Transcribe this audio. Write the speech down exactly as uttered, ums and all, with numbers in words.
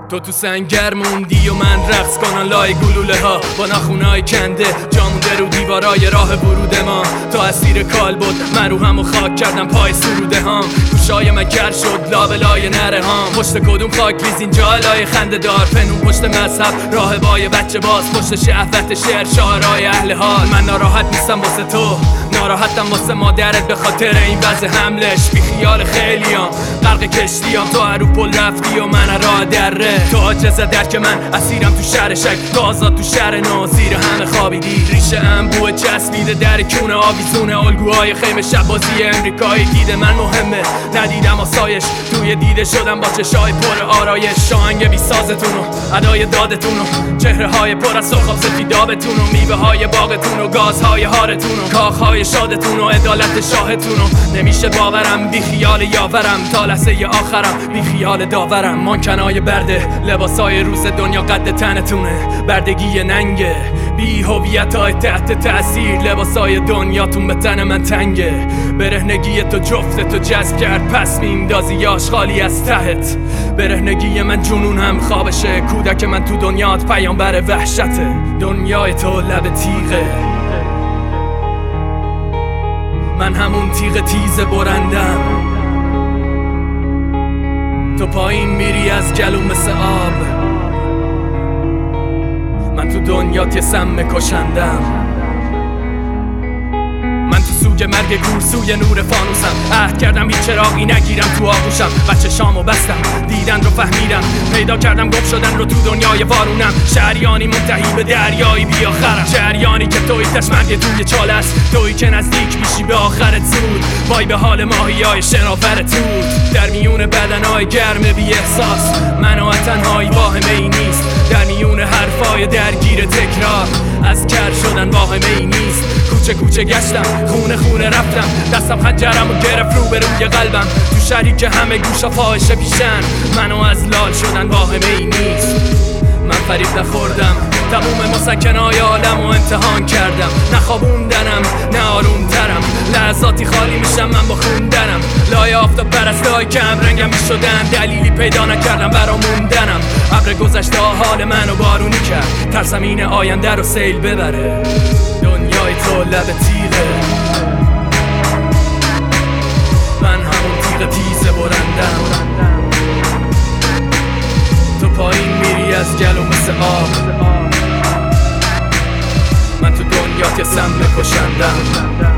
تو تو سنگر موندی و من رقص کنم لای گلوله ها با ناخونای کنده جامونده رو دیوارای راه ورود ما. تو اسیر کال بود من رو همو خاک کردم پای سروده هام. گوشای من گر شد لابلای نره هام. پشت کدوم خاک ریزین جالای خنده دار پنون پشت مذهب راهبای بچه باز پشت شهوت شعر شاعرای اهل حال. من ناراحت نیستم واسه تو ناراحتم واسه مادرت به خاطر این وضع حملش. بی خیال خیلیام غرق کشتیام تو هر رو پل رفتی و من راه دره. تو عاجز درک من اسیرم تو شهر شک تو آزاد تو شهر نو زیر همه خوابیدی. ریشه انبوه چسبیده در کونه آویزونه الگوهای خیمه شبازی امریکایی. دیده من مهمه ندیدم آسایش توی دیده شدم با چشای پر آرایش. شاهنگ بی سازتونو ادای دادتونو چهره های پر از سرخاب سفیدابتونو میوه های باغتونو گازهای هارتونو کاخهای شادتونو عدالت شاهتونو. نمیشه باورم بی خیال یاورم تا لحظه آخرم بی خیال داورم. مانکنای برده لباسای روز دنیا قد تنتونه بردگی ننگه بی هویتای تحت تأثیر لباسای دنیاتون به تن من تنگه. برهنگی تو جفت تو جذب کرد پس میندازی یاش خالی از تهت. برهنگی من جنون هم خوابشه کودک من تو دنیات پیامبر وحشته. دنیای تو لب تیغه من همون تیغ تیز برندم. تو پایین میری از گلوم مثل آب من تو دنیات یه سم کشندم. من تو سوگ مرگ کور سوی نور فانوسم عهد کردم هیچ چراغی نگیرم تو آغوشم. بچه شامو بستم دیدن رو فهمیدم پیدا کردم گم شدن رو تو دنیای وارونم. شهریانی منتهی به دریایی بی آخرم. شهریانی که توی تشمرگ توی چاله است توی که نزدیک میشی به آخرت زود. وای به حال ماهی های شناور تود در میون بدنهای گرم بی احساس. من و تنهایی واهمه ای نیست در میون حرفای درگیر تکرار. از کر شدن واهمه ای نیست کوچه کوچه گشتم خونه خونه رفتم دستم خنجرم و گرفت رو به روی قلبم. تو شهری که همه گوشا فاحشه پیشن منو از لال شدن واهمه ای نیست. من فریب نخوردم تموم مسکنای عالم و امتحان کردم. نخوابوندنم نه آرومترم لحظاتی خالی میشم من با خوندنم. لای آفتاب پرست لای کم رنگم میشدن دلیلی پیدا نکردم برا موندنم. ابر گذشته حال منو بارونی کرد ترسم این آینده رو سیل ببره. دنیای تو لب تیغه من همون تیغ تیز برندم. تو پایین میری از گلو مثل آب من تو دنیات یه سم کشندم.